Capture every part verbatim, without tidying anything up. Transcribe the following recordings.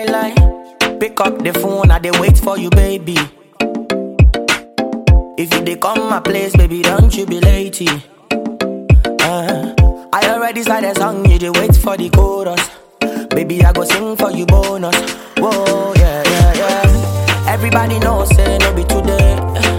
line. Pick up the phone, I they wait for you, baby. If you they come my place, baby, don't you be late. Uh, I already started the song, you they wait for the chorus. Baby, I go sing for you bonus. Whoa, yeah, yeah, yeah. Everybody knows, say no be today.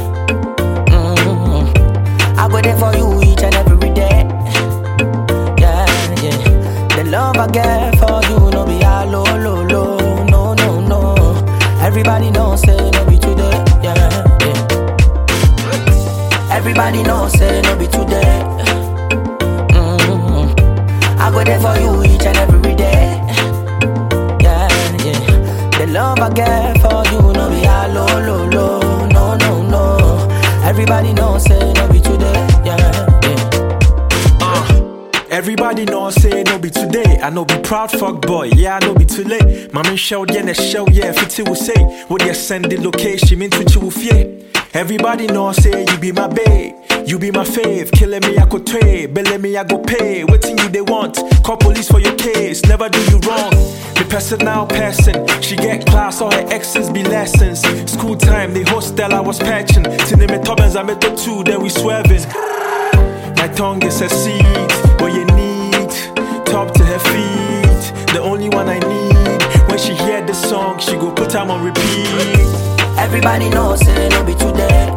Mm-hmm. I go there for you each and every day. Yeah, yeah. The love I get for you, no be a low, low, low. No, no, no. Everybody knows, say no be today. Yeah, yeah. Everybody knows, say no be today. Mm-hmm. I go there for you each and every day. Yeah, yeah. The love I get for you, no be a low, low, low. No, no, no. Everybody knows, say no be today. Yeah, yeah. Everybody know say no be today. I know be proud fuck boy, yeah I know be too late. Mama show yeah na show yeah fifty will say. What you send the location into you fear. Everybody know say you be my babe, you be my fave. Killing me I could trade, belly me I go pay. Waiting you they want, call police for your case. Never do you wrong. The person now person, she get class, all her exes be lessons. School time, the hostel I was patching. Till me Thomas I met the two, then we swerving. My tongue is a seed, what you need, top to her feet. The only one I need, when she hear the song, she go put time on repeat. Everybody knows, say no be today.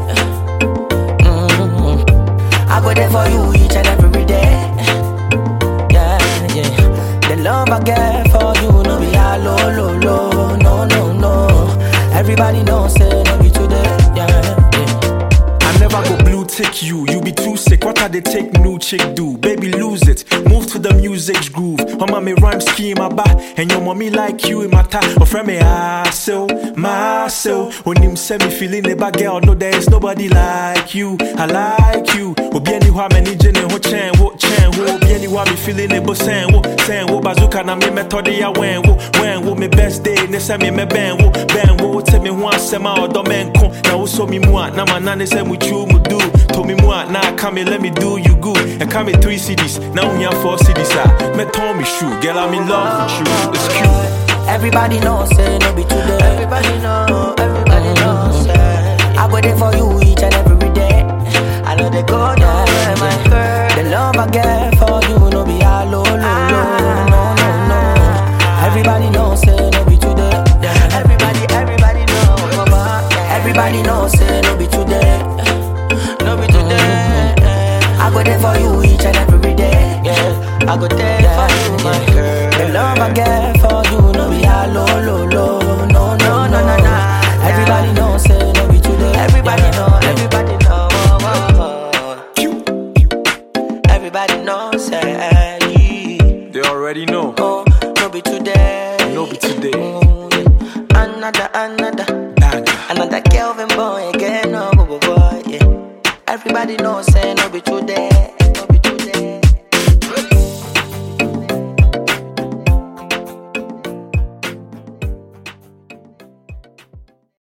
Mm-hmm. I go there for you each and every day. Yeah, yeah. The love I get for you, no be a low, low, low. No, no, no. Everybody knows, say no be today. Yeah, yeah. I never go blue tick you, you be too sick. What are they take new chick do? Baby lose it, move to the music's groove. Mama me rhyme scheme about, and your mommy like you in my ta. Or friend me ah so, my so. When him say me feeling the bad girl, no there is nobody like you. I like you. Obi anywa many jene ho chen wo chen wo. Obi anywa me feeling it but sen wo sen wo. Bazooka na me method ya when wo when wo me best day. Ne say me me ben wo ben wo. Tell me who I say my other men come. Now so me mua na my nane say mu chu mu do. Told me more, now come here, let me do you good. And come in three C Ds, now we have four C Ds. Me told me shoe, girl, I'm in love with you. It's cute. Everybody knows, say no be today. Everybody know, everybody knows. Mm-hmm. I go there for you each and every day. I know they go down, yeah, my girl. The love I get for you, no be a low, low, low. No, no, no. Everybody knows, say no be today. Yeah. Everybody, everybody know, mama. Yeah. Everybody knows, say no be today. No be today. Mm-hmm. I go there for you each and every day. Yeah, I go there yeah, for you, my yeah. girl. The love I get for you,